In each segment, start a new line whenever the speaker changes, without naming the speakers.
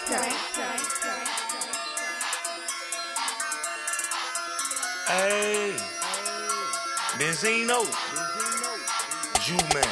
Hey, Benzino, Ju-Man.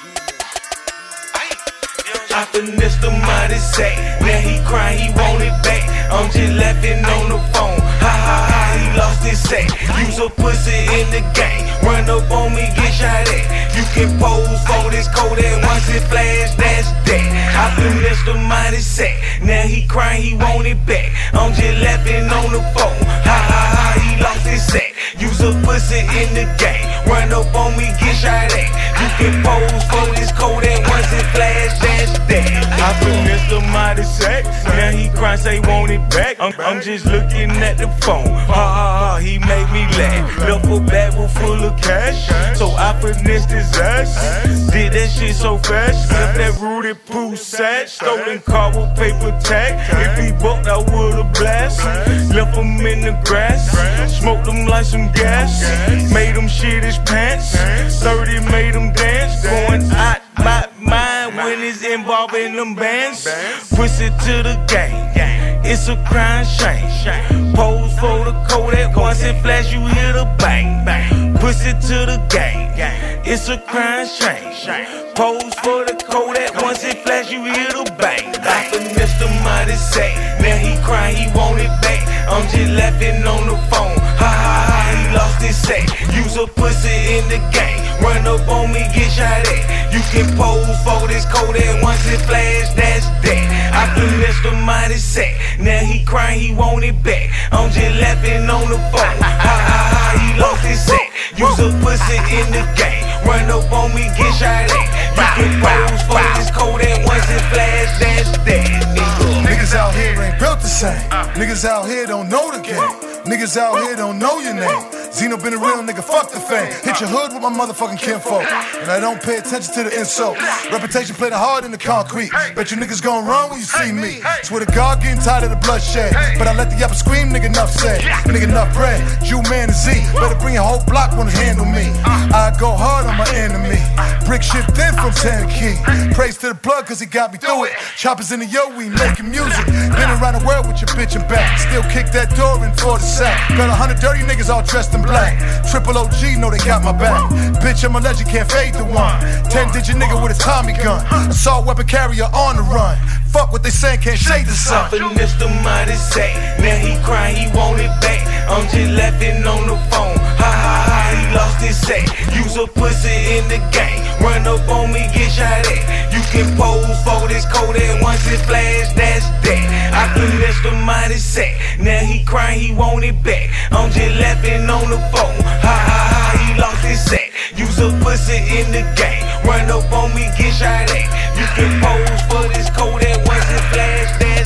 I finessed the mighty sack. Now he crying, he want it back. I'm just laughing on the phone. Ha ha ha, he lost his sack. Use a pussy in the game. Run up on me, get shot at. You can pose for this Kodak. Once it flash, that's that. I finessed the mighty sack. Now he crying, he want it back. I'm just laughing on the phone. Ha ha ha, he lost his sack. Use a pussy in the game. Run up on me, get shot at. You can pose for this Kodak. Once it flash, that's that. I finessed the mighty sack. Now he crying, say want it back. I'm just looking at the phone. Ha ha ha, he made me laugh. Left a bag full of cash, so I finessed his ass. Did that shit so fast. Left that Rudy Poo sack. Stolen car with paper tag. If he booked, I would've blast. Left him in the grass. Smoked him like some gas. Made him shit his pants. 30 made him dance. Going out my mind when it's involving them bands. Push it to the game. It's a crime shame. Pose for the Kodak. Once it flash, you hear the bang. Push it to the game. It's a crime shame. Pose for the Kodak. Once it flash, you hear the bang. I finessed the mighty sack. Now he crying, he want it back. I'm just laughing on the phone. Ha ha ha, he lost his sack. Use a pussy in the game. Run up on me, get shot at. You can pose for this Kodak. Once it flash, that's that. I finessed the mighty sack. Now he crying, he want it back. I'm just laughing on the phone. Ha ha ha, he lost his sack. Use a pussy in the game. Run up on me, get shot at. You can pose for this Kodak. Once it flash, that's that.
Niggas out here ain't built the same. Niggas out here don't know the game. Niggas out here don't know your name. Zeno been a real nigga, fuck the fame. Hit your hood with my motherfucking kinfolk. And I don't pay attention to the insult. Reputation played hard in the concrete. Bet you niggas gon' run when you see me. Swear to God, getting tired of the bloodshed. But I let the apple scream, nigga, enough said. Nigga, enough bread. Ju-Man and Z. Better bring your whole block, wanna handle me. I go hard on my enemy. Brick shit thin from Tennessee. Praise to the plug, cause he got me through it. Choppers in the yo, we making music. Been around the world with your bitch and back. Still kick that door in for the sack. Got 100 dirty niggas all dressed in black. Triple OG know they got my back. Bitch, I'm a legend, can't fade the one. 10-digit nigga with a Tommy gun. Assault weapon carrier on the run. Fuck what they saying, can't shade the sun.
I finessed the mighty sack. Now he crying, he want it back. I'm just laughing on the phone. Ha ha ha, he lost his sack. Use a pussy in the game. Run up on me, get shot at. You can pose for this Kodak. Once it flash, that's that. I finessed the mighty sack. Now he crying, he want it back. I'm just laughing on the phone. Ha ha ha, he lost his sack. Use a pussy in the game. Run up on me, get shot at. You can pose for this Kodak. Once it flash, that's